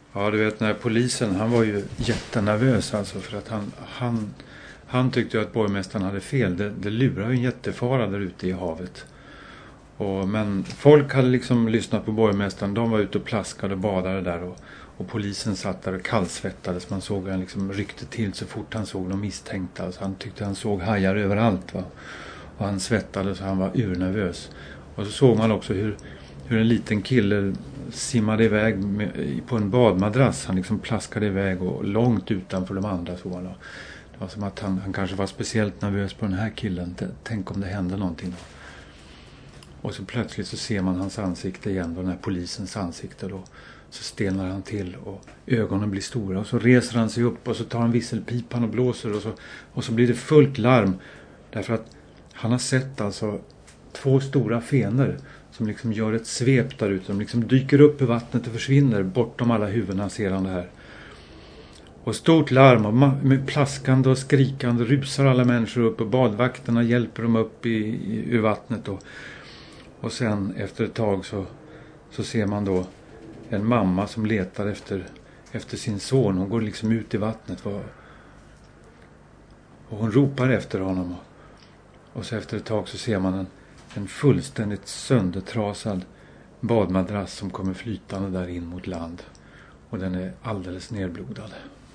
Ja, du vet, när polisen, han var ju jättenervös alltså, för att han tyckte ju att borgmästaren hade fel. Det lurar ju en jättefara där ute i havet. Men folk hade liksom lyssnat på borgmästaren. De var ute och plaskade och badade där. Och polisen satt där och kallsvettades. Man såg han liksom ryckte till så fort han såg de misstänkta. Alltså han tyckte han såg hajar överallt, va. Och han svettades och han var urnervös. Och så såg man också hur en liten kille simmade iväg på en badmadrass. Han liksom plaskade iväg och långt utanför de andra så. Det var som att han kanske var speciellt nervös på den här killen. Tänk om det hände någonting då. Och så plötsligt så ser man hans ansikte igen, den här polisens ansikte då. Så stelnar han till och ögonen blir stora. Och så reser han sig upp och så tar han visselpipan och blåser. Och så blir det fullt larm. Därför att han har sett alltså 2 stora fener som liksom gör ett svep där ute. De liksom dyker upp i vattnet och försvinner. Bortom alla huvudena ser han det här. Och stort larm och med plaskande och skrikande rusar alla människor upp. Och badvakterna hjälper dem upp ur vattnet. Och sen efter ett tag så ser man då en mamma som letar efter sin son. Hon går liksom ut i vattnet. Och hon ropar efter honom. Och så efter ett tag så ser man en fullständigt söndertrasad badmadrass som kommer flytande där in mot land. Och den är alldeles nerblodad.